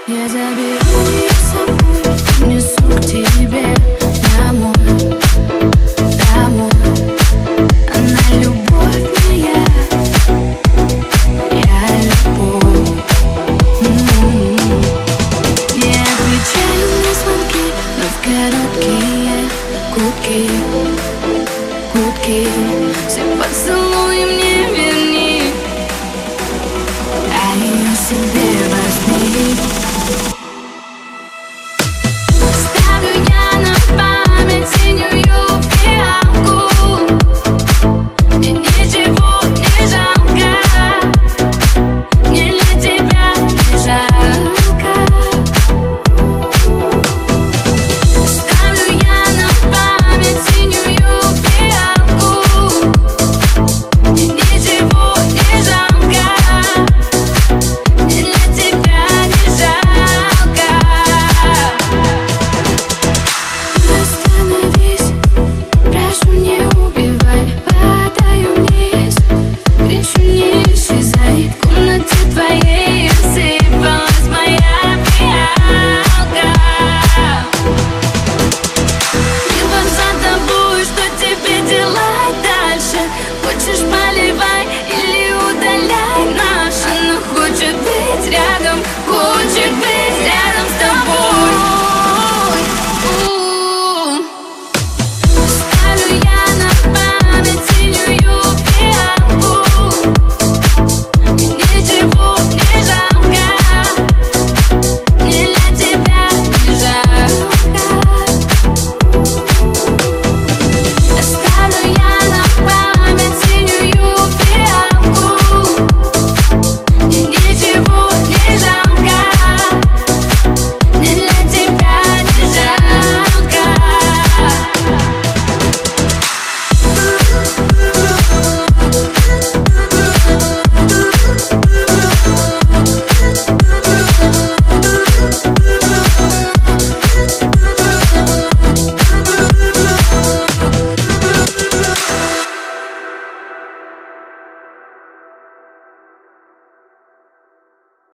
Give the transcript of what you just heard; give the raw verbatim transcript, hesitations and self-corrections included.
Я заберу ее с собой, несу к тебе домой, домой. Она любовь моя, я любовь. М-м-м. Не отвечаю на звонки, но в короткие гудки, гудки. Все поцелуи мне верни, а ее себе возьми. Ставлю я на память синюю фиалку. Мне ничего не жалко, мне для тебя не жалко. Ставлю я на память синюю фиалку. Мне ничего не жалко, мне для тебя не жалко. Остановись, прошу, не убивай, падаю вниз, кричу, не исчезай. В комнате твоей осыпалась моя фиалка. Небо за тобой, что тебе делать дальше? Хочешь, поливай или удаляй наш. Она хочет быть рядом.